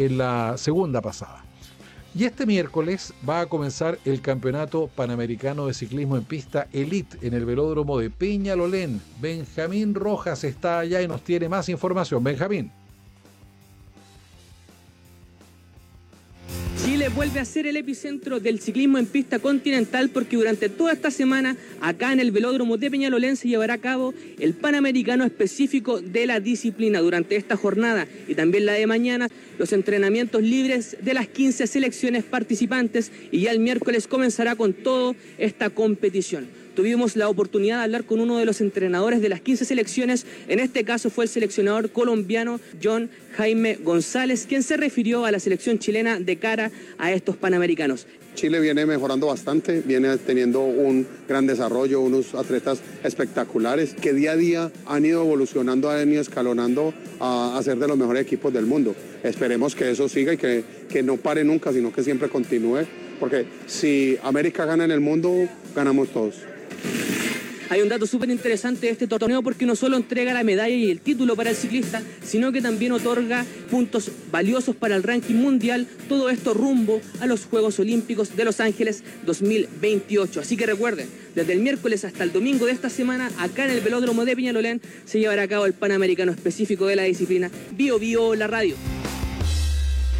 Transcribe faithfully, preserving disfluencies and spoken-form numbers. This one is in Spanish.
en la segunda pasada. Y este miércoles va a comenzar el Campeonato Panamericano de Ciclismo en Pista Elite en el velódromo de Peñalolén. Benjamín Rojas está allá y nos tiene más información. Benjamín. Chile vuelve a ser el epicentro del ciclismo en pista continental porque durante toda esta semana acá en el velódromo de Peñalolén se llevará a cabo el Panamericano específico de la disciplina. Durante esta jornada y también la de mañana, los entrenamientos libres de las quince selecciones participantes y ya el miércoles comenzará con toda esta competición. Tuvimos la oportunidad de hablar con uno de los entrenadores de las quince selecciones, en este caso fue el seleccionador colombiano John Jaime González, quien se refirió a la selección chilena de cara a estos Panamericanos. Chile viene mejorando bastante, viene teniendo un gran desarrollo, unos atletas espectaculares que día a día han ido evolucionando, han ido escalonando a, a ser de los mejores equipos del mundo. Esperemos que eso siga y que, que no pare nunca, sino que siempre continúe, porque si América gana en el mundo, ganamos todos. Hay un dato súper interesante de este torneo porque no solo entrega la medalla y el título para el ciclista, sino que también otorga puntos valiosos para el ranking mundial, todo esto rumbo a los Juegos Olímpicos de Los Ángeles dos mil veintiocho. Así que recuerden, desde el miércoles hasta el domingo de esta semana, acá en el velódromo de Peñalolén, se llevará a cabo el Panamericano específico de la disciplina Bio Bio La Radio.